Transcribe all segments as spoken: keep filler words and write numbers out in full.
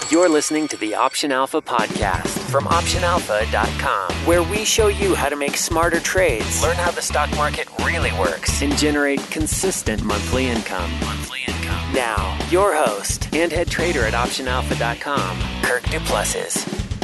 You're listening to the Option Alpha podcast from option alpha dot com, where we show you how to make smarter trades, learn how the stock market really works, and generate consistent monthly income. Monthly income. Now, your host and head trader at option alpha dot com, Kirk Du Plessis.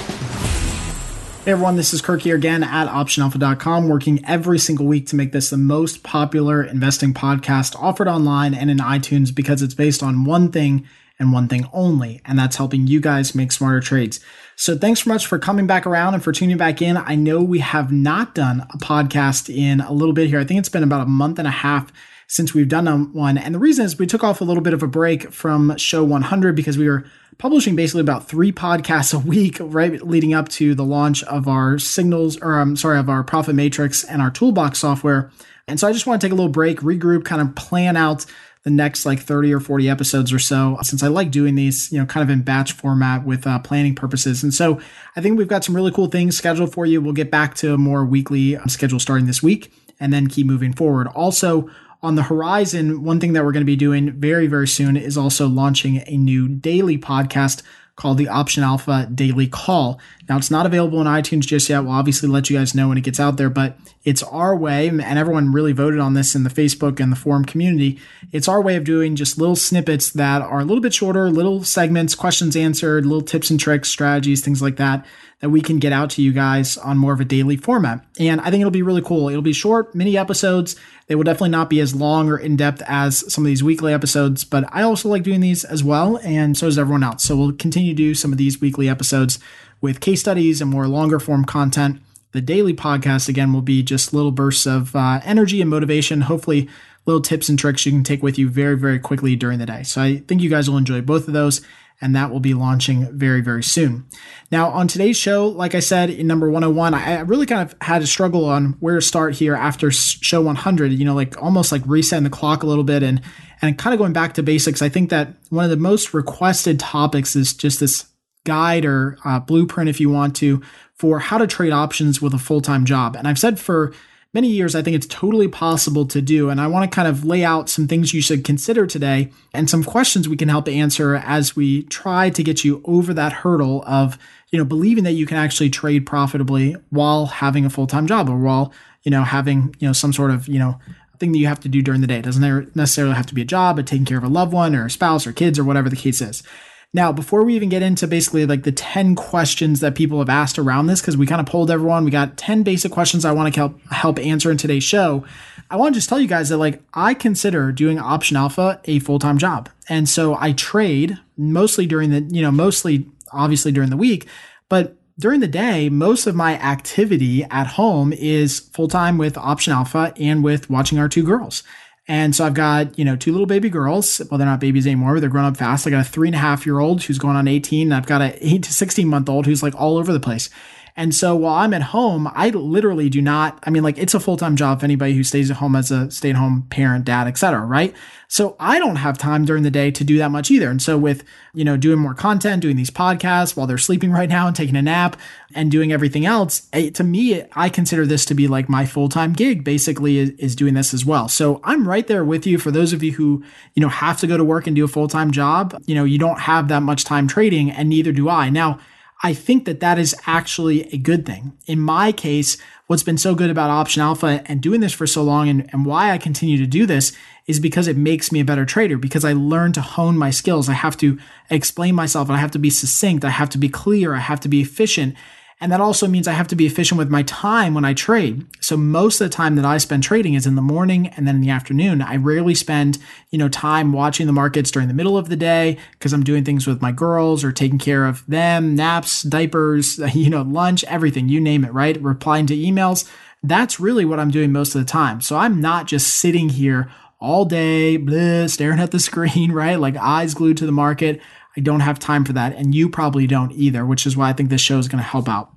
Hey everyone, this is Kirk here again at option alpha dot com, working every single week to make this the most popular investing podcast offered online and in iTunes because it's based on one thing and one thing only, and that's helping you guys make smarter trades. So thanks so much for coming back around and for tuning back in. I know we have not done a podcast in a little bit here. I think it's been about a month and a half since we've done one. And the reason is we took off a little bit of a break from show one hundred because we were publishing basically about three podcasts a week, right, leading up to the launch of our signals, or I'm sorry, of our Profit Matrix and our Toolbox software. And so I just want to take a little break, regroup, kind of plan out the next like thirty or forty episodes or so, since I like doing these, you know, kind of in batch format with uh, planning purposes. And so I think we've got some really cool things scheduled for you. We'll get back to a more weekly schedule starting this week and then keep moving forward. Also, on the horizon, one thing that we're going to be doing very, very soon is also launching a new daily podcast called the Option Alpha Daily Call. Now, it's not available in iTunes just yet. We'll obviously let you guys know when it gets out there, but it's our way, and everyone really voted on this in the Facebook and the forum community. It's our way of doing just little snippets that are a little bit shorter, little segments, questions answered, little tips and tricks, strategies, things like that, that we can get out to you guys on more of a daily format. And I think it'll be really cool. It'll be short, mini episodes. They will definitely not be as long or in-depth as some of these weekly episodes, but I also like doing these as well, and so does everyone else. So we'll continue to do some of these weekly episodes with case studies and more longer form content. The daily podcast, again, will be just little bursts of uh, energy and motivation, hopefully little tips and tricks you can take with you very, very quickly during the day. So I think you guys will enjoy both of those, and that will be launching very, very soon. Now, on today's show, like I said, in number one oh one, I really kind of had to struggle on where to start here after show one hundred, you know, like almost like resetting the clock a little bit and, and kind of going back to basics. I think that one of the most requested topics is just this guide or uh, blueprint, if you want to, for how to trade options with a full-time job. And I've said for many years, I think it's totally possible to do. And I want to kind of lay out some things you should consider today and some questions we can help answer as we try to get you over that hurdle of, you know, believing that you can actually trade profitably while having a full-time job or while, you know, having, you know, some sort of, you know, thing that you have to do during the day. It doesn't necessarily have to be a job, but taking care of a loved one or a spouse or kids or whatever the case is. Now, before we even get into basically like the ten questions that people have asked around this, because we kind of polled everyone, we got ten basic questions I want to help help answer in today's show. I want to just tell you guys that like I consider doing Option Alpha a full-time job. And so I trade mostly during the, you know, mostly obviously during the week, but during the day, most of my activity at home is full-time with Option Alpha and with watching our two girls. And so I've got, you know, two little baby girls. Well, they're not babies anymore, but they're grown up fast. I got a three and a half year old who's going on eighteen. And I've got an eight to sixteen month old who's like all over the place. And so while I'm at home, I literally do not, I mean, like it's a full-time job for anybody who stays at home as a stay-at-home parent, dad, et cetera, right? So I don't have time during the day to do that much either. And so with, you know, doing more content, doing these podcasts while they're sleeping right now and taking a nap and doing everything else, to me, I consider this to be like my full-time gig basically is, is doing this as well. So I'm right there with you. For those of you who, you know, have to go to work and do a full-time job, you know, you don't have that much time trading, and neither do I. Now, I think that that is actually a good thing. In my case, what's been so good about Option Alpha and doing this for so long, and, and why I continue to do this, is because it makes me a better trader, because I learn to hone my skills. I have to explain myself, and I have to be succinct. I have to be clear. I have to be efficient. And that also means I have to be efficient with my time when I trade. So most of the time that I spend trading is in the morning and then in the afternoon. I rarely spend, you know, time watching the markets during the middle of the day because I'm doing things with my girls or taking care of them, naps, diapers, you know, lunch, everything, you name it, right? Replying to emails. That's really what I'm doing most of the time. So I'm not just sitting here all day, bleh, staring at the screen, right? Like eyes glued to the market. I don't have time for that, and you probably don't either, which is why I think this show is going to help out.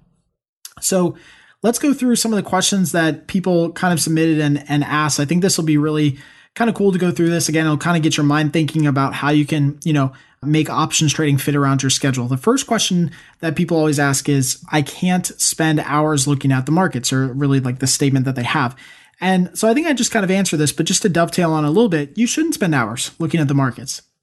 So let's go through some of the questions that people kind of submitted and, and asked. I think this will be really kind of cool to go through this. Again, it'll kind of get your mind thinking about how you can, you know, make options trading fit around your schedule. The first question that people always ask is, I can't spend hours looking at the markets, or really like the statement that they have. And so I think I just kind of answer this, but just to dovetail on a little bit, you shouldn't spend hours looking at the markets.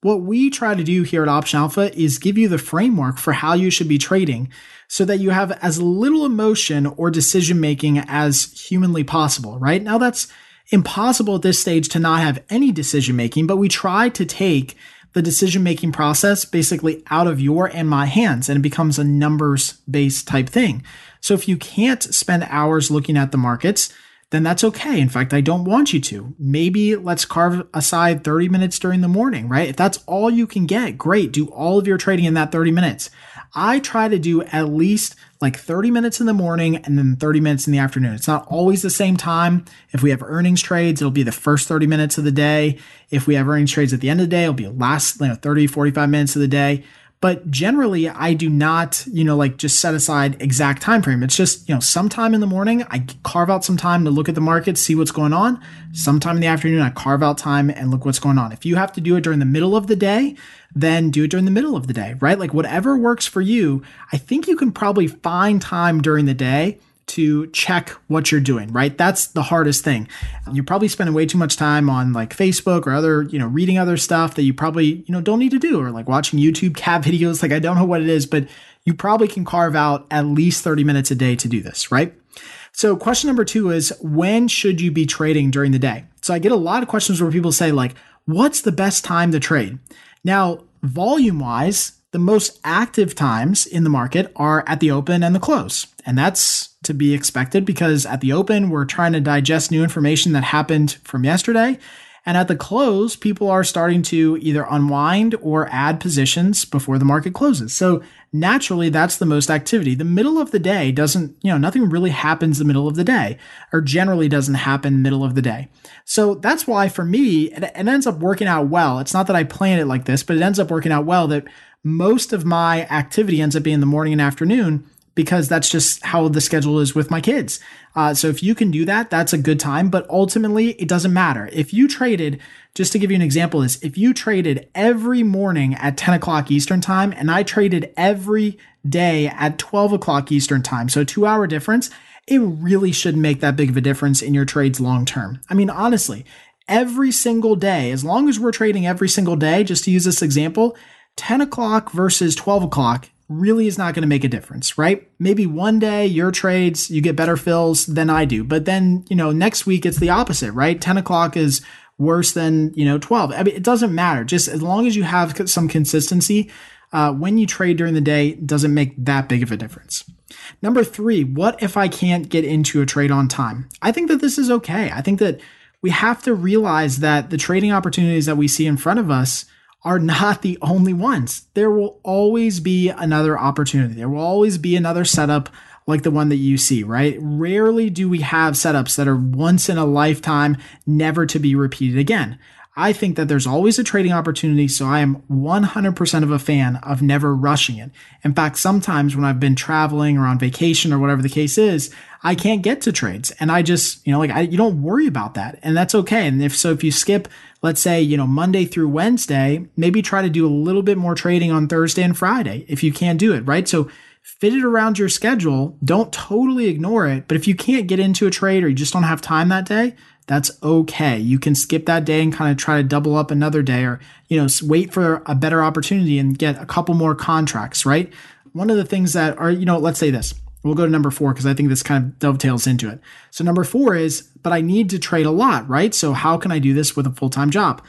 What we try to do here at Option Alpha is give you the framework for how you should be trading so that you have as little emotion or decision making as humanly possible, right? Now that's impossible at this stage to not have any decision making, but we try to take the decision making process basically out of your and my hands, and it becomes a numbers based type thing. So if you can't spend hours looking at the markets, then that's okay. In fact, I don't want you to. Maybe let's carve aside thirty minutes during the morning, right? If that's all you can get, great. Do all of your trading in that thirty minutes. I try to do at least like thirty minutes in the morning and then thirty minutes in the afternoon. It's not always the same time. If we have earnings trades, it'll be the first thirty minutes of the day. If we have earnings trades at the end of the day, it'll be last, you know, thirty, forty-five minutes of the day. But generally, I do not, you know, like just set aside exact time frame. It's just, you know, sometime in the morning, I carve out some time to look at the market, see what's going on. Sometime in the afternoon, I carve out time and look what's going on. If you have to do it during the middle of the day, then do it during the middle of the day, right? Like whatever works for you. I think you can probably find time during the day to check what you're doing, right? That's the hardest thing. You're probably spending way too much time on like Facebook or other, you know, reading other stuff that you probably, you know, don't need to do, or like watching YouTube cat videos. Like I don't know what it is, but you probably can carve out at least thirty minutes a day to do this, right? So question number two is, when should you be trading during the day? So I get a lot of questions where people say like, what's the best time to trade? Now, volume wise, the most active times in the market are at the open and the close. And that's to be expected because at the open, we're trying to digest new information that happened from yesterday. And at the close, people are starting to either unwind or add positions before the market closes. So naturally, that's the most activity. The middle of the day doesn't, you know, nothing really happens the middle of the day, or generally doesn't happen middle of the day. So that's why for me, it, it ends up working out well. It's not that I planned it like this, but it ends up working out well that most of my activity ends up being the morning and afternoon, because that's just how the schedule is with my kids. Uh, so if you can do that, that's a good time. But ultimately, it doesn't matter. If you traded, just to give you an example, is if you traded every morning at ten o'clock Eastern time, and I traded every day at twelve o'clock Eastern time, so a two hour difference, it really shouldn't make that big of a difference in your trades long term. I mean, honestly, every single day, as long as we're trading every single day, just to use this example, ten o'clock versus twelve o'clock really is not going to make a difference, right? Maybe one day your trades, you get better fills than I do. But then, you know, next week it's the opposite, right? ten o'clock is worse than, you know, twelve. I mean, it doesn't matter. Just as long as you have some consistency, uh, when you trade during the day, it doesn't make that big of a difference. Number three, what if I can't get into a trade on time? I think that this is okay. I think that we have to realize that the trading opportunities that we see in front of us are not the only ones. There will always be another opportunity. There will always be another setup like the one that you see, right? Rarely do we have setups that are once in a lifetime, never to be repeated again. I think that there's always a trading opportunity, so I am one hundred percent of a fan of never rushing it. In fact, sometimes when I've been traveling or on vacation or whatever the case is, I can't get to trades, and I just, you know, like I, you don't worry about that, and that's okay. And if so, if you skip, let's say, you know, Monday through Wednesday, maybe try to do a little bit more trading on Thursday and Friday if you can't do it, right? So fit it around your schedule. Don't totally ignore it, but if you can't get into a trade or you just don't have time that day, that's okay. You can skip that day and kind of try to double up another day, or, you know, wait for a better opportunity and get a couple more contracts, right? One of the things that are, you know, let's say this. We'll go to number four because I think this kind of dovetails into it. So number four is, but I need to trade a lot, right? So how can I do this with a full-time job?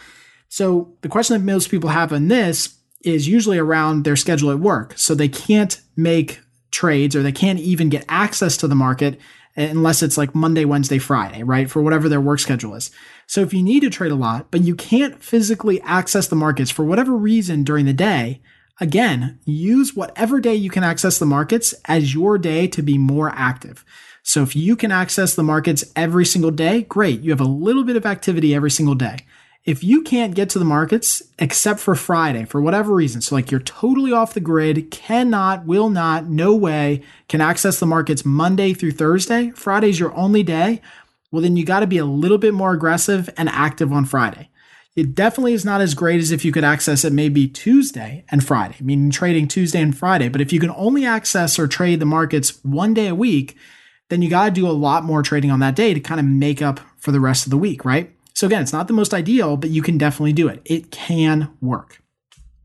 So the question that most people have on this is usually around their schedule at work. So they can't make trades, or they can't even get access to the market unless it's like Monday, Wednesday, Friday, right? For whatever their work schedule is. So if you need to trade a lot, but you can't physically access the markets for whatever reason during the day, again, use whatever day you can access the markets as your day to be more active. So if you can access the markets every single day, great. You have a little bit of activity every single day. If you can't get to the markets except for Friday, for whatever reason, so like you're totally off the grid, cannot, will not, no way can access the markets Monday through Thursday, Friday's your only day, well, then you got to be a little bit more aggressive and active on Friday. It definitely is not as great as if you could access it maybe Tuesday and Friday, meaning trading Tuesday and Friday. But if you can only access or trade the markets one day a week, then you got to do a lot more trading on that day to kind of make up for the rest of the week, right? So again, it's not the most ideal, but you can definitely do it. It can work.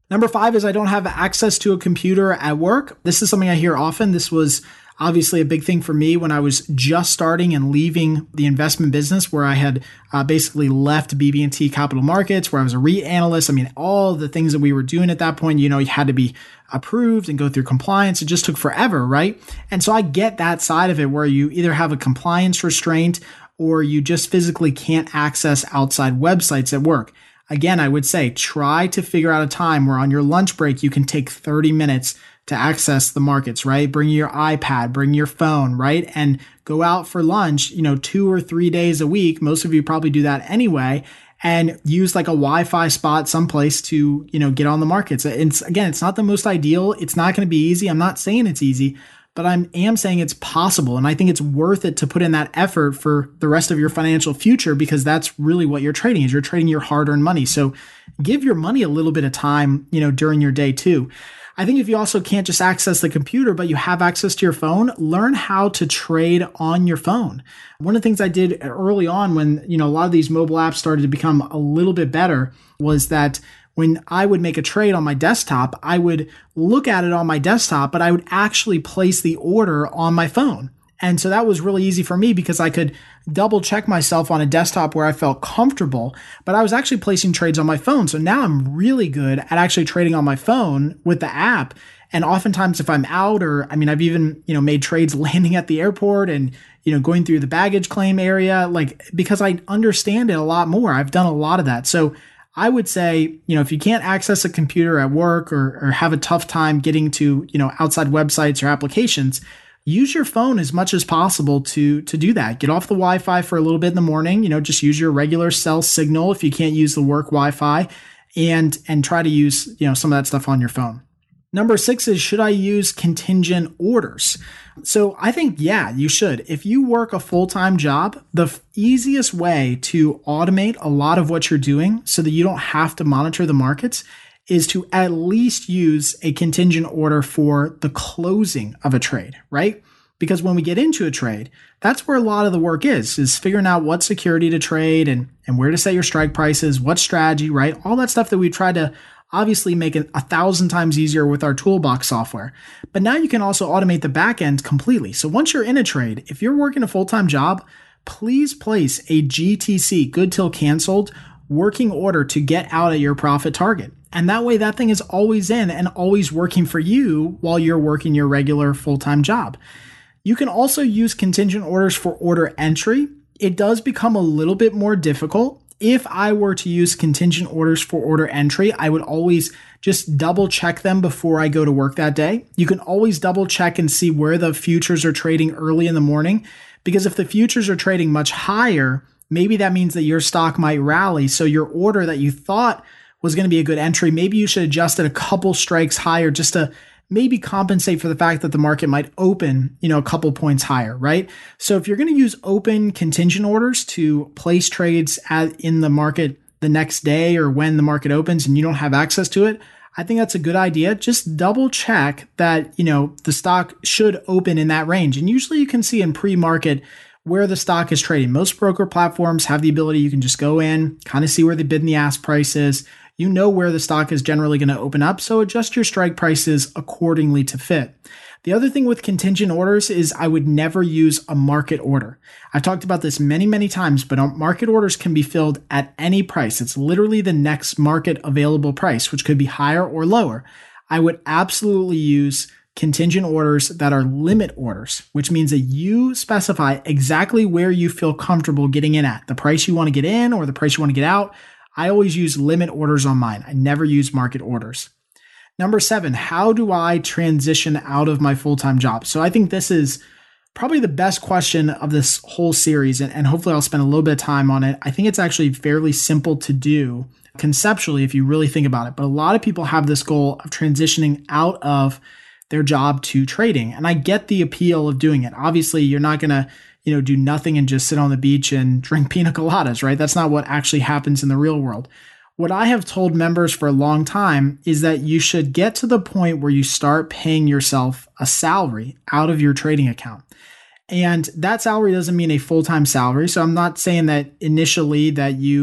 Number five is I don't have access to a computer at work. This is something I hear often. This was obviously a big thing for me when I was just starting and leaving the investment business, where I had uh, basically left B B and T Capital Markets, where I was a REIT analyst. I mean, all the things that we were doing at that point, you know, you had to be approved and go through compliance. It just took forever, right? And so I get that side of it, where you either have a compliance restraint or you just physically can't access outside websites at work. Again, I would say try to figure out a time where on your lunch break, you can take thirty minutes to access the markets, right? Bring your iPad, bring your phone, right? And go out for lunch, you know, two or three days a week. Most of you probably do that anyway, and use like a Wi-Fi spot someplace to, you know, get on the markets. It's again, it's not the most ideal. It's not going to be easy. I'm not saying it's easy, but I am saying it's possible. And I think it's worth it to put in that effort for the rest of your financial future, because that's really what you're trading is. You're trading your hard-earned money. So give your money a little bit of time, you know, during your day too. I think if you also can't just access the computer, but you have access to your phone, learn how to trade on your phone. One of the things I did early on when, you know, a lot of these mobile apps started to become a little bit better was that when I would make a trade on my desktop, I would look at it on my desktop, but I would actually place the order on my phone. And so that was really easy for me because I could double check myself on a desktop where I felt comfortable, but I was actually placing trades on my phone. So now I'm really good at actually trading on my phone with the app. And oftentimes if I'm out, or I mean, I've even, you know, made trades landing at the airport and, you know, going through the baggage claim area, like, because I understand it a lot more. I've done a lot of that. So I would say, you know, if you can't access a computer at work, or, or have a tough time getting to, you know, outside websites or applications, use your phone as much as possible to, to do that. Get off the Wi-Fi for a little bit in the morning, you know, just use your regular cell signal if you can't use the work Wi-Fi, and, and try to use, you know, some of that stuff on your phone. Number six is, should I use contingent orders? So I think, yeah, you should. If you work a full-time job, the f- easiest way to automate a lot of what you're doing so that you don't have to monitor the markets is to at least use a contingent order for the closing of a trade, right? Because when we get into a trade, that's where a lot of the work is, is figuring out what security to trade and, and where to set your strike prices, what strategy, right? All that stuff that we try to obviously make it a thousand times easier with our toolbox software. But now you can also automate the back end completely. So once you're in a trade, if you're working a full-time job, please place a G T C, good till canceled, working order to get out at your profit target. And that way that thing is always in and always working for you while you're working your regular full-time job. You can also use contingent orders for order entry. It does become a little bit more difficult. If I were to use contingent orders for order entry, I would always just double check them before I go to work that day. You can always double check and see where the futures are trading early in the morning, because if the futures are trading much higher, maybe that means that your stock might rally. So your order that you thought was going to be a good entry, maybe you should adjust it a couple strikes higher just to maybe compensate for the fact that the market might open, you know, a couple points higher, right? So if you're going to use open contingent orders to place trades at, in the market the next day or when the market opens and you don't have access to it, I think that's a good idea. Just double check that, you know, the stock should open in that range. And usually you can see in pre-market where the stock is trading. Most broker platforms have the ability, you can just go in, kind of see where the bid and the ask price is. You know where the stock is generally going to open up, so adjust your strike prices accordingly to fit. The other thing with contingent orders is I would never use a market order. I've talked about this many, many times, but market orders can be filled at any price. It's literally the next market available price, which could be higher or lower. I would absolutely use contingent orders that are limit orders, which means that you specify exactly where you feel comfortable getting in at, the price you want to get in or the price you want to get out. I always use limit orders on mine. I never use market orders. Number seven, how do I transition out of my full-time job? So I think this is probably the best question of this whole series, and, and hopefully I'll spend a little bit of time on it. I think it's actually fairly simple to do conceptually if you really think about it. But a lot of people have this goal of transitioning out of their job to trading. And I get the appeal of doing it. Obviously, you're not going to, you know, do nothing and just sit on the beach and drink pina coladas, right? That's not what actually happens in the real world. What I have told members for a long time is that you should get to the point where you start paying yourself a salary out of your trading account. And that salary doesn't mean a full-time salary. So I'm not saying that initially that you,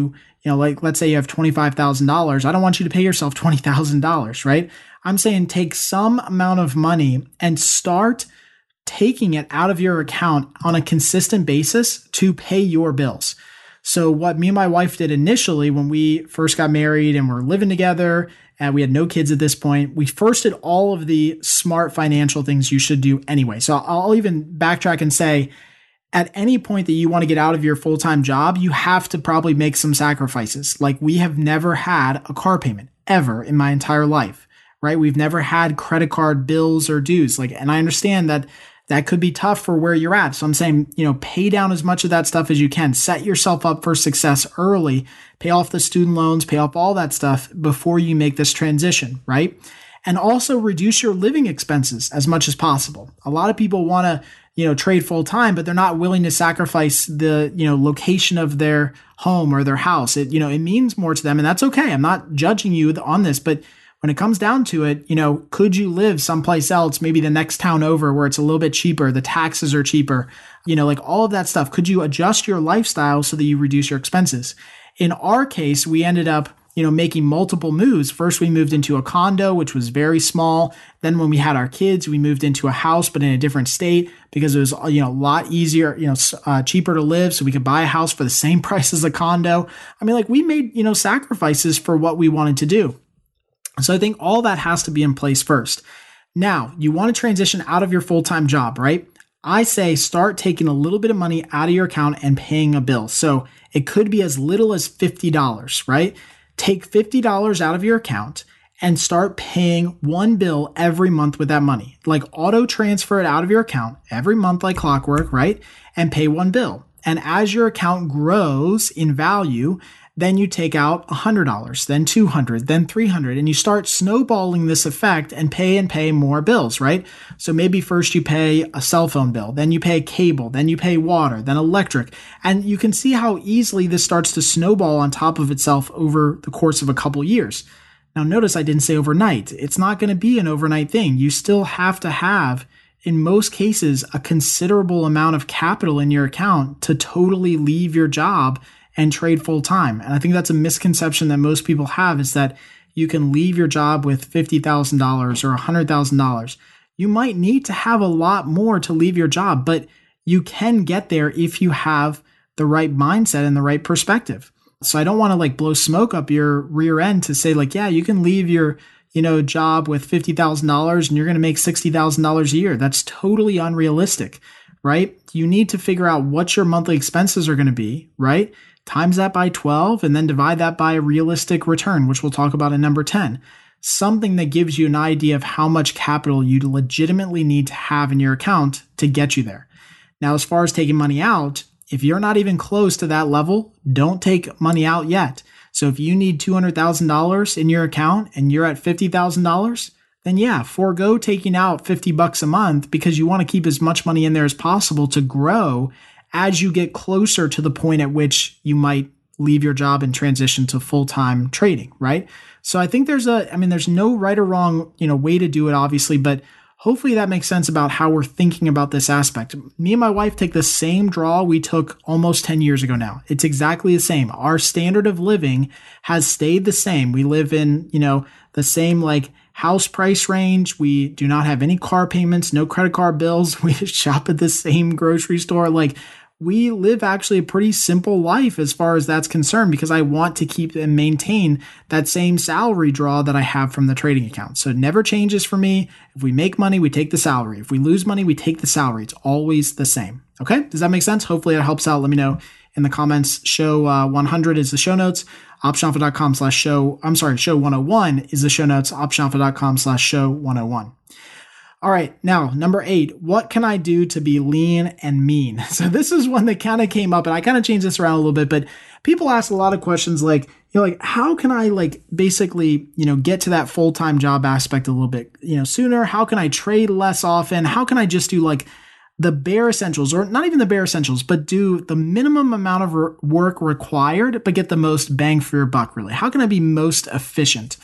you know, like let's say you have twenty-five thousand dollars. I don't want you to pay yourself twenty thousand dollars, right? I'm saying take some amount of money and start taking it out of your account on a consistent basis to pay your bills. So what me and my wife did initially when we first got married and were living together and we had no kids at this point, we first did all of the smart financial things you should do anyway. So I'll even backtrack and say, at any point that you want to get out of your full-time job, you have to probably make some sacrifices. Like we have never had a car payment ever in my entire life, right? We've never had credit card bills or dues. Like, and I understand that that could be tough for where you're at. So I'm saying, you know, pay down as much of that stuff as you can. Set yourself up for success early. Pay off the student loans, pay off all that stuff before you make this transition, right? And also reduce your living expenses as much as possible. A lot of people want to, you know, trade full time, but they're not willing to sacrifice the, you know, location of their home or their house. It, you know, it means more to them, and that's okay. I'm not judging you on this, but when it comes down to it, you know, could you live someplace else, maybe the next town over where it's a little bit cheaper, the taxes are cheaper, you know, like all of that stuff. Could you adjust your lifestyle so that you reduce your expenses? In our case, we ended up, you know, making multiple moves. First, we moved into a condo, which was very small. Then when we had our kids, we moved into a house, but in a different state because it was, you know, a lot easier, you know, uh, cheaper to live. So we could buy a house for the same price as a condo. I mean, like we made, you know, sacrifices for what we wanted to do. So I think all that has to be in place first. Now, you want to transition out of your full-time job, right? I say start taking a little bit of money out of your account and paying a bill. So it could be as little as fifty dollars, right? Take fifty dollars out of your account and start paying one bill every month with that money. Like auto transfer it out of your account every month like clockwork, right? And pay one bill. And as your account grows in value, then you take out one hundred dollars, then two hundred dollars, then three hundred dollars, and you start snowballing this effect and pay and pay more bills, right? So maybe first you pay a cell phone bill, then you pay cable, then you pay water, then electric. And you can see how easily this starts to snowball on top of itself over the course of a couple years. Now, notice I didn't say overnight. It's not going to be an overnight thing. You still have to have, in most cases, a considerable amount of capital in your account to totally leave your job and trade full time. And I think that's a misconception that most people have, is that you can leave your job with fifty thousand dollars or one hundred thousand dollars. You might need to have a lot more to leave your job, but you can get there if you have the right mindset and the right perspective. So I don't want to like blow smoke up your rear end to say like, yeah, you can leave your, you know, job with fifty thousand dollars and you're going to make sixty thousand dollars a year. That's totally unrealistic, right? You need to figure out what your monthly expenses are going to be, right? Times that by twelve and then divide that by a realistic return, which we'll talk about in number ten. Something that gives you an idea of how much capital you legitimately need to have in your account to get you there. Now, as far as taking money out, if you're not even close to that level, don't take money out yet. So if you need two hundred thousand dollars in your account and you're at fifty thousand dollars, then yeah, forego taking out fifty bucks a month because you want to keep as much money in there as possible to grow as you get closer to the point at which you might leave your job and transition to full-time trading, right? So I think there's a, I mean, there's no right or wrong, you know, way to do it, obviously, but hopefully that makes sense about how we're thinking about this aspect. Me and my wife take the same draw we took almost ten years ago now. It's exactly the same. Our standard of living has stayed the same. We live in, you know, the same like house price range. We do not have any car payments, no credit card bills. We shop at the same grocery store. Like, we live actually a pretty simple life as far as that's concerned because I want to keep and maintain that same salary draw that I have from the trading account. So it never changes for me. If we make money, we take the salary. If we lose money, we take the salary. It's always the same. Okay? Does that make sense? Hopefully that helps out. Let me know in the comments. Show uh, one hundred is the show notes. optionalpha.com slash show. I'm sorry, show one oh one is the show notes. optionalpha.com slash show 101. All right, now number eight, what can I do to be lean and mean? So this is one that kind of came up, and I kind of changed this around a little bit, but people ask a lot of questions like, you know, like how can I like basically, you know, get to that full-time job aspect a little bit, you know, sooner? How can I trade less often? How can I just do like the bare essentials, or not even the bare essentials, but do the minimum amount of re- work required, but get the most bang for your buck, really? How can I be most efficient?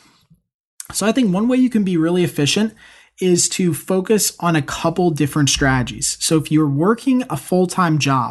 So I think one way you can be really efficient is to focus on a couple different strategies. So if you're working a full-time job,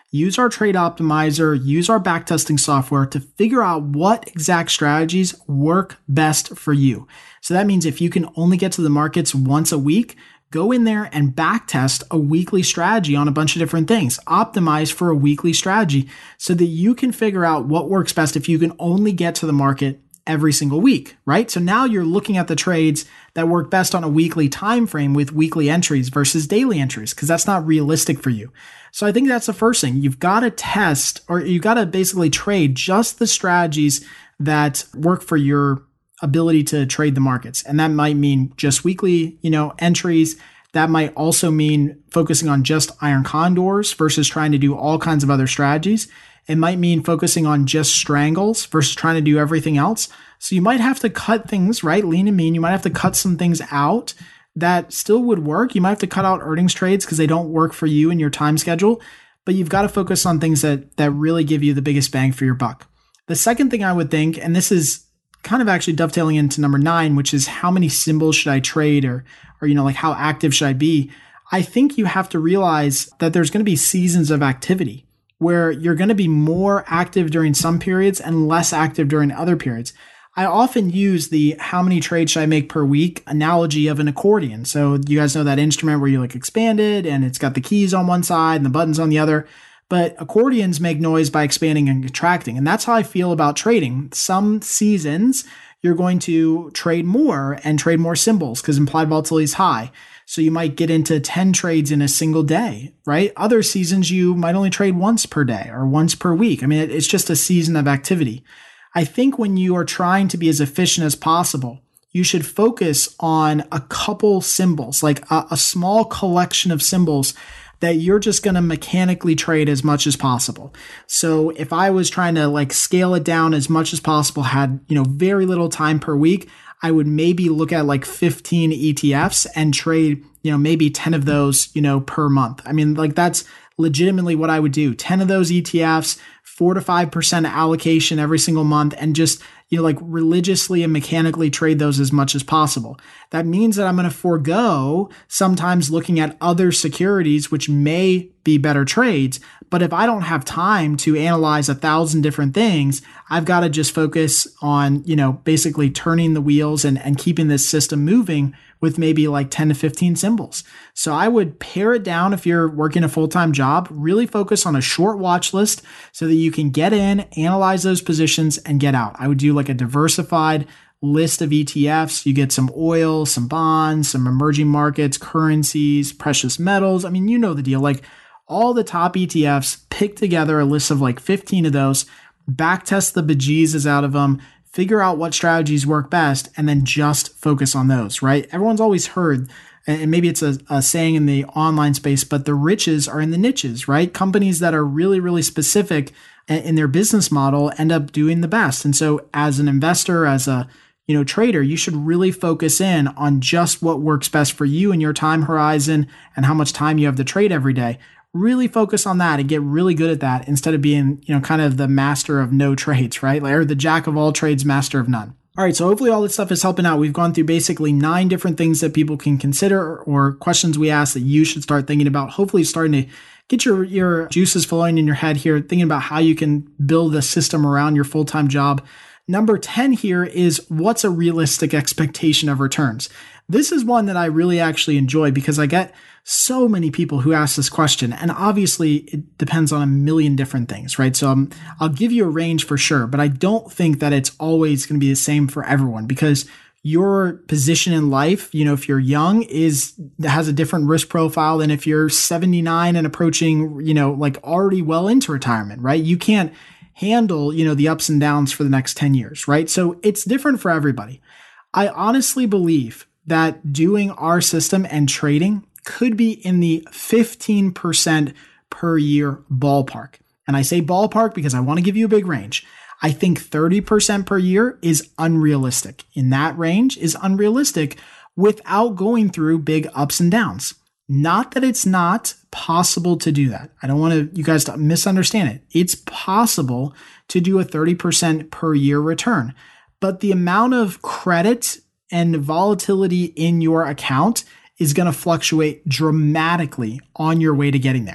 use our trade optimizer, use our backtesting software to figure out what exact strategies work best for you. So that means if you can only get to the markets once a week, go in there and backtest a weekly strategy on a bunch of different things. Optimize for a weekly strategy so that you can figure out what works best if you can only get to the market every single week, right? So now you're looking at the trades that work best on a weekly time frame with weekly entries versus daily entries, because that's not realistic for you. So I think that's the first thing. You've got to test, or you've got to basically trade just the strategies that work for your ability to trade the markets. And that might mean just weekly, you know, entries. That might also mean focusing on just iron condors versus trying to do all kinds of other strategies. It might mean focusing on just strangles versus trying to do everything else. So you might have to cut things, right? Lean and mean. You might have to cut some things out that still would work. You might have to cut out earnings trades because they don't work for you and your time schedule, but you've got to focus on things that, that really give you the biggest bang for your buck. The second thing I would think, and this is kind of actually dovetailing into number nine, which is how many symbols should I trade, or, or, you know, like how active should I be? I think you have to realize that there's going to be seasons of activity where you're going to be more active during some periods and less active during other periods. I often use the how many trades should I make per week analogy of an accordion. So you guys know that instrument where you like expand it and it's got the keys on one side and the buttons on the other. But accordions make noise by expanding and contracting. And that's how I feel about trading. Some seasons you're going to trade more and trade more symbols because implied volatility is high. So you might get into ten trades in a single day, right? Other seasons you might only trade once per day or once per week. I mean, it's just a season of activity. I think when you are trying to be as efficient as possible, you should focus on a couple symbols, like a, a small collection of symbols that you're just going to mechanically trade as much as possible. So if I was trying to like scale it down as much as possible, had, you know, very little time per week, I would maybe look at like fifteen E T Fs and trade, you know, maybe ten of those, you know, per month. I mean, like that's legitimately what I would do. ten of those E T Fs, four to five percent allocation every single month, and just, you know, like religiously and mechanically trade those as much as possible. That means that I'm going to forego sometimes looking at other securities, which may be better trades. But if I don't have time to analyze a thousand different things, I've got to just focus on, you know, basically turning the wheels and, and keeping this system moving with maybe like ten to fifteen symbols. So I would pare it down if you're working a full-time job, really focus on a short watch list so that you can get in, analyze those positions, and get out. I would do like a diversified list of E T Fs. You get some oil, some bonds, some emerging markets, currencies, precious metals. I mean, you know the deal. Like all the top E T Fs, pick together a list of like fifteen of those, backtest the bejesus out of them, figure out what strategies work best, and then just focus on those, right? Everyone's always heard, and maybe it's a, a saying in the online space, but the riches are in the niches, right? Companies that are really, really specific in their business model end up doing the best. And so as an investor, as a, you know, trader, you should really focus in on just what works best for you and your time horizon and how much time you have to trade every day. Really focus on that and get really good at that instead of being, you know, kind of the master of no trades, right? Or the jack of all trades, master of none. All right, so hopefully all this stuff is helping out. We've gone through basically nine different things that people can consider or questions we ask that you should start thinking about. Hopefully starting to get your, your juices flowing in your head here, thinking about how you can build a system around your full-time job. Number ten here is what's a realistic expectation of returns? This is one that I really actually enjoy because I get so many people who ask this question, and obviously it depends on a million different things, right? So um, I'll give you a range for sure, but I don't think that it's always going to be the same for everyone because your position in life, you know, if you're young, is has a different risk profile than if you're seventy-nine and approaching, you know, like already well into retirement, right? You can't handle, you know, the ups and downs for the next ten years, right? So it's different for everybody. I honestly believe that doing our system and trading could be in the fifteen percent per year ballpark. And I say ballpark because I want to give you a big range. I think thirty percent per year is unrealistic. In that range is unrealistic without going through big ups and downs. Not that it's not possible to do that. I don't want to, you guys to misunderstand it. It's possible to do a thirty percent per year return, but the amount of credit and volatility in your account is going to fluctuate dramatically on your way to getting there.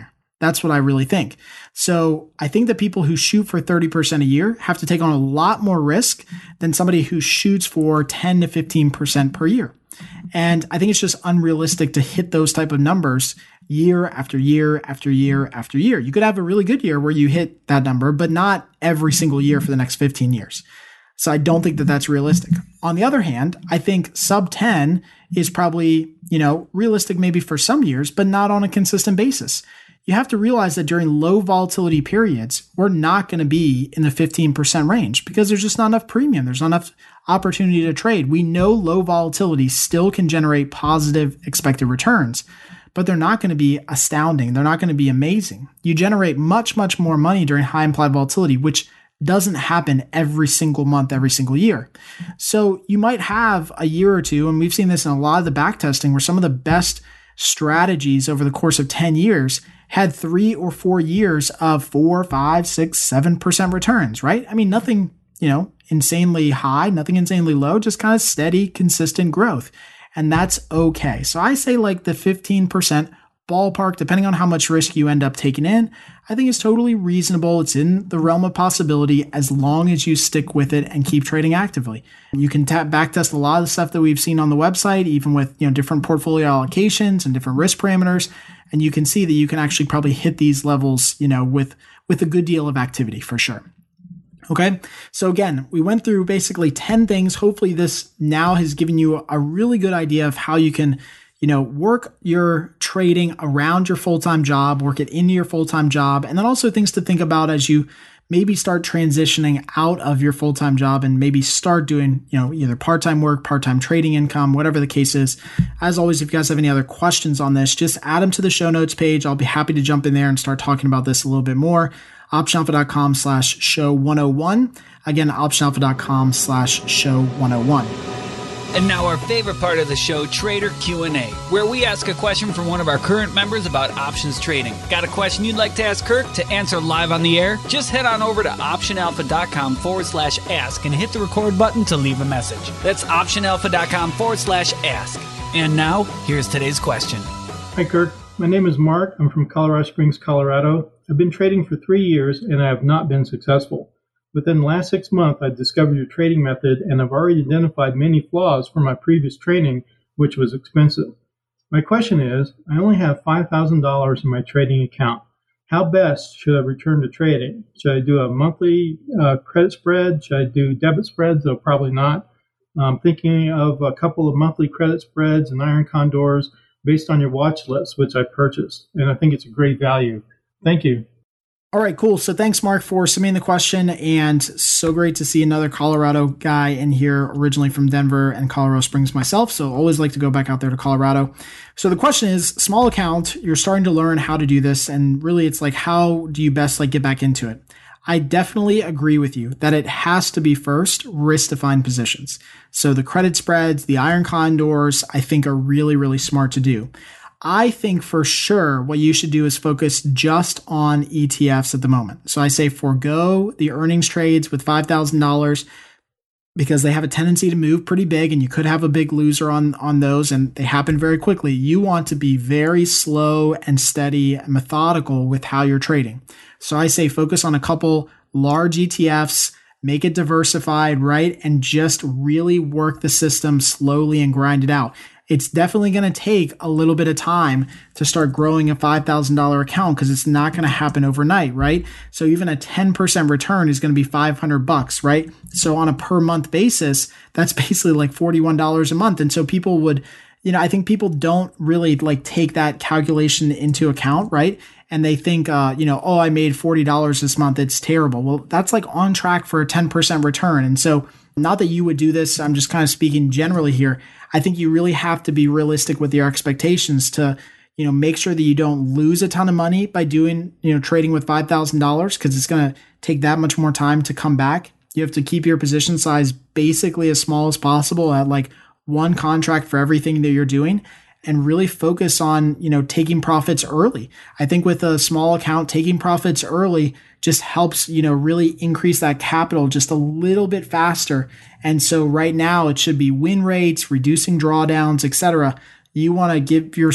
That's what I really think. So I think that people who shoot for thirty percent a year have to take on a lot more risk than somebody who shoots for ten to fifteen percent per year. And I think it's just unrealistic to hit those type of numbers year after year after year after year. You could have a really good year where you hit that number, but not every single year for the next fifteen years. So I don't think that that's realistic. On the other hand, I think sub ten is probably, you know, realistic maybe for some years, but not on a consistent basis. You have to realize that during low volatility periods, we're not going to be in the fifteen percent range because there's just not enough premium. There's not enough opportunity to trade. We know low volatility still can generate positive expected returns, but they're not going to be astounding. They're not going to be amazing. You generate much, much more money during high implied volatility, which doesn't happen every single month, every single year. So you might have a year or two, and we've seen this in a lot of the back testing where some of the best strategies over the course of ten years had three or four years of four, five, six, seven percent returns, right? I mean, nothing, you know, insanely high, nothing insanely low, just kind of steady, consistent growth. And that's okay. So I say like the fifteen percent ballpark, depending on how much risk you end up taking in, I think it's totally reasonable. It's in the realm of possibility as long as you stick with it and keep trading actively. You can tap backtest a lot of the stuff that we've seen on the website, even with, you know, different portfolio allocations and different risk parameters. And you can see that you can actually probably hit these levels, you know, with, with a good deal of activity for sure. Okay. So again, we went through basically ten things. Hopefully this now has given you a really good idea of how you can, you know, work your trading around your full-time job, work it into your full-time job, and then also things to think about as you maybe start transitioning out of your full-time job and maybe start doing, you know, either part-time work, part-time trading income, whatever the case is. As always, if you guys have any other questions on this, just add them to the show notes page. I'll be happy to jump in there and start talking about this a little bit more. optionalpha.com slash show 101. Again, optionalpha.com slash show 101. And now our favorite part of the show, Trader Q and A, where we ask a question from one of our current members about options trading. Got a question you'd like to ask Kirk to answer live on the air? Just head on over to optionalpha.com forward slash ask and hit the record button to leave a message. That's optionalpha.com forward slash ask. And now, here's today's question. Hi, Kirk. My name is Mark. I'm from Colorado Springs, Colorado. I've been trading for three years and I have not been successful. Within the last six months, I discovered your trading method and have already identified many flaws from my previous training, which was expensive. My question is, I only have five thousand dollars in my trading account. How best should I return to trading? Should I do a monthly uh, credit spread? Should I do debit spreads? Though probably not. I'm thinking of a couple of monthly credit spreads and iron condors based on your watch list, which I purchased. And I think it's a great value. Thank you. All right, cool. So thanks, Mark, for submitting the question. And so great to see another Colorado guy in here, originally from Denver and Colorado Springs myself. So always like to go back out there to Colorado. So the question is, small account, you're starting to learn how to do this. And really, it's like, how do you best like get back into it? I definitely agree with you that it has to be first risk-defined positions. So the credit spreads, the iron condors, I think are really, really smart to do. I think for sure what you should do is focus just on E T Fs at the moment. So I say forego the earnings trades with five thousand dollars because they have a tendency to move pretty big and you could have a big loser on, on those and they happen very quickly. You want to be very slow and steady and methodical with how you're trading. So I say focus on a couple large E T Fs, make it diversified, right? And just really work the system slowly and grind it out. It's definitely going to take a little bit of time to start growing a five thousand dollars account because it's not going to happen overnight, right? So even a ten percent return is going to be five hundred bucks, right? So on a per month basis, that's basically like forty-one dollars a month. And so people would, you know, I think people don't really like take that calculation into account, right? And they think, uh, you know, oh, I made forty dollars this month. It's terrible. Well, that's like on track for a ten percent return. And so not that you would do this. I'm just kind of speaking generally here. I think you really have to be realistic with your expectations to, you know, make sure that you don't lose a ton of money by doing, you know, trading with five thousand dollars because it's going to take that much more time to come back. You have to keep your position size basically as small as possible at like one contract for everything that you're doing and really focus on, you know, taking profits early. I think with a small account, taking profits early just helps, you know, really increase that capital just a little bit faster. And so right now it should be win rates, reducing drawdowns, et cetera. You want to give yourself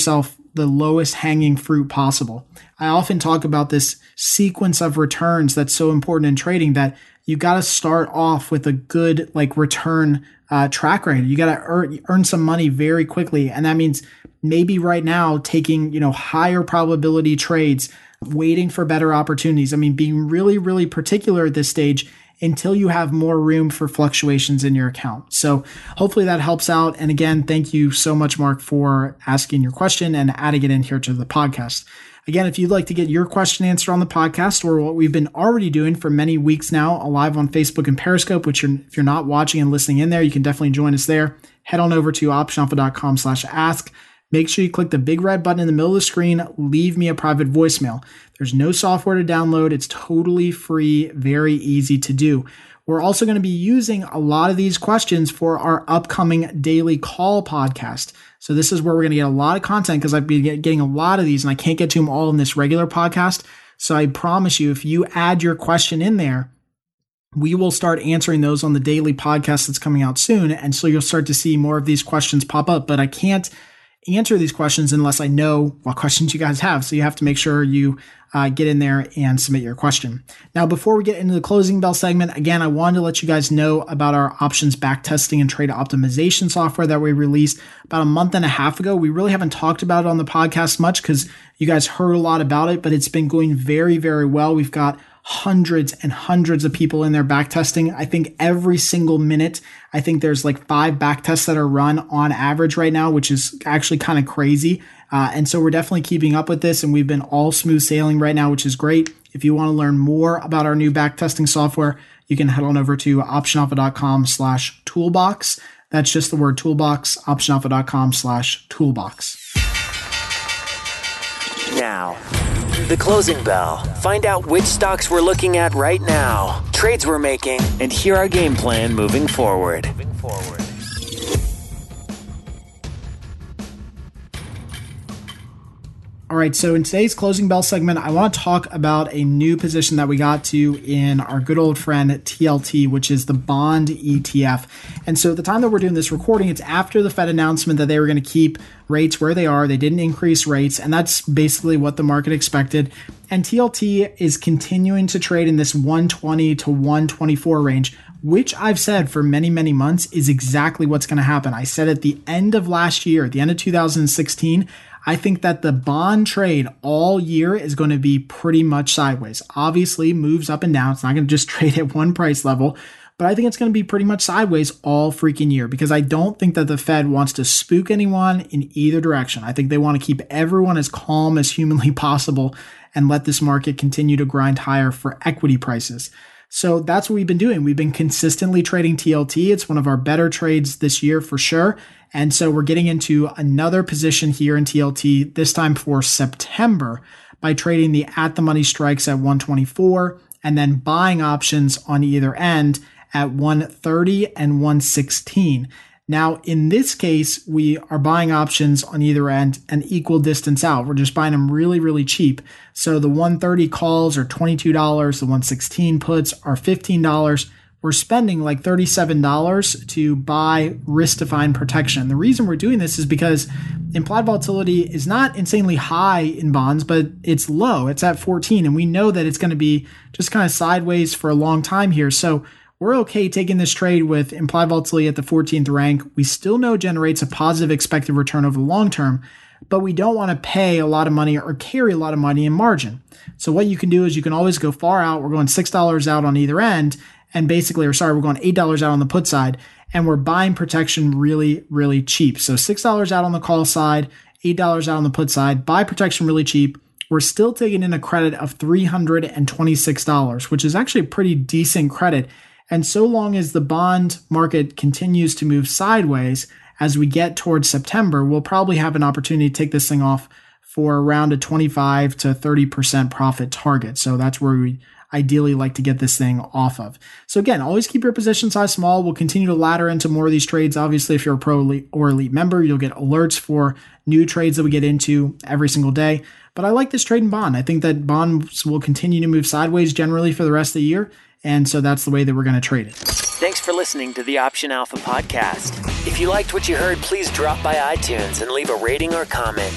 the lowest hanging fruit possible. I often talk about this sequence of returns that's so important in trading, that you got to start off with a good like return uh, track record. You got to earn, earn some money very quickly. And that means maybe right now taking, you know, higher probability trades, waiting for better opportunities. I mean, being really, really particular at this stage until you have more room for fluctuations in your account. So hopefully that helps out. And again, thank you so much, Mark, for asking your question and adding it in here to the podcast. Again, if you'd like to get your question answered on the podcast, or what we've been already doing for many weeks now, live on Facebook and Periscope, which you're, if you're not watching and listening in there, you can definitely join us there. Head on over to optionalpha.com slash ask. Make sure you click the big red button in the middle of the screen. Leave me a private voicemail. There's no software to download. It's totally free, very easy to do. We're also going to be using a lot of these questions for our upcoming daily call podcast. So this is where we're going to get a lot of content, because I've been getting a lot of these and I can't get to them all in this regular podcast. So I promise you, if you add your question in there, we will start answering those on the daily podcast that's coming out soon. And so you'll start to see more of these questions pop up, but I can't answer these questions unless I know what questions you guys have. So you have to make sure you uh, get in there and submit your question. Now, before we get into the closing bell segment, again, I wanted to let you guys know about our options backtesting and trade optimization software that we released about a month and a half ago. We really haven't talked about it on the podcast much because you guys heard a lot about it, but it's been going very, very well. We've got hundreds and hundreds of people in there backtesting. I think every single minute, I think there's like five backtests that are run on average right now, which is actually kind of crazy. Uh, and so we're definitely keeping up with this, and we've been all smooth sailing right now, which is great. If you want to learn more about our new backtesting software, you can head on over to optionalpha.com slash toolbox. That's just the word toolbox, optionalpha.com slash toolbox. Now, the closing bell. Find out which stocks we're looking at right now, trades we're making, and hear our game plan moving forward. Moving forward. All right, so in today's closing bell segment, I want to talk about a new position that we got to in our good old friend T L T, which is the bond E T F. And so at the time that we're doing this recording, it's after the Fed announcement that they were going to keep rates where they are. They didn't increase rates, and that's basically what the market expected. And T L T is continuing to trade in this one twenty to one twenty-four range, which I've said for many, many months is exactly what's going to happen. I said at the end of last year, at the end of two thousand sixteen, I think that the bond trade all year is going to be pretty much sideways. Obviously, moves up and down. It's not going to just trade at one price level, but I think it's going to be pretty much sideways all freaking year, because I don't think that the Fed wants to spook anyone in either direction. I think they want to keep everyone as calm as humanly possible and let this market continue to grind higher for equity prices. So that's what we've been doing. We've been consistently trading T L T. It's one of our better trades this year for sure. And so we're getting into another position here in T L T, this time for September, by trading the at the money strikes at one twenty-four and then buying options on either end at one thirty and one sixteen. Now, in this case, we are buying options on either end an equal distance out. We're just buying them really, really cheap. So the one thirty calls are twenty-two dollars. The one sixteen puts are fifteen dollars. We're spending like thirty-seven dollars to buy risk-defined protection. The reason we're doing this is because implied volatility is not insanely high in bonds, but it's low. It's at fourteen, and we know that it's going to be just kind of sideways for a long time here. So we're okay taking this trade with implied volatility at the fourteenth rank. We still know it generates a positive expected return over the long term, but we don't want to pay a lot of money or carry a lot of money in margin. So what you can do is you can always go far out. We're going six dollars out on either end, and basically, or sorry, we're going eight dollars out on the put side, and we're buying protection really, really cheap. So six dollars out on the call side, eight dollars out on the put side, buy protection really cheap. We're still taking in a credit of three hundred twenty-six dollars, which is actually a pretty decent credit. And so long as the bond market continues to move sideways as we get towards September, we'll probably have an opportunity to take this thing off for around a twenty-five to thirty percent profit target. So that's where we ideally like to get this thing off of. So again, always keep your position size small. We'll continue to ladder into more of these trades. Obviously, if you're a pro elite or elite member, you'll get alerts for new trades that we get into every single day. But I like this trade in bond. I think that bonds will continue to move sideways generally for the rest of the year. And so that's the way that we're going to trade it. Thanks for listening to the Option Alpha podcast. If you liked what you heard, please drop by iTunes and leave a rating or comment.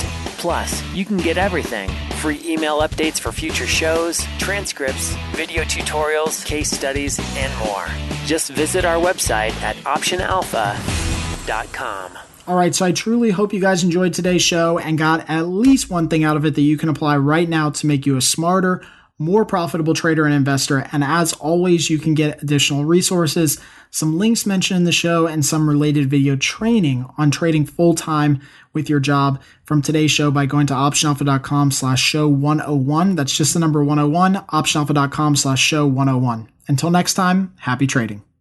Plus, you can get everything. Free email updates for future shows, transcripts, video tutorials, case studies, and more. Just visit our website at option alpha dot com. All right, so I truly hope you guys enjoyed today's show and got at least one thing out of it that you can apply right now to make you a smarter, more profitable trader and investor. And as always, you can get additional resources, some links mentioned in the show, and some related video training on trading full-time with your job from today's show by going to option alpha dot com slash show one oh one. That's just the number one oh one, option alpha dot com slash show one oh one. Until next time, happy trading.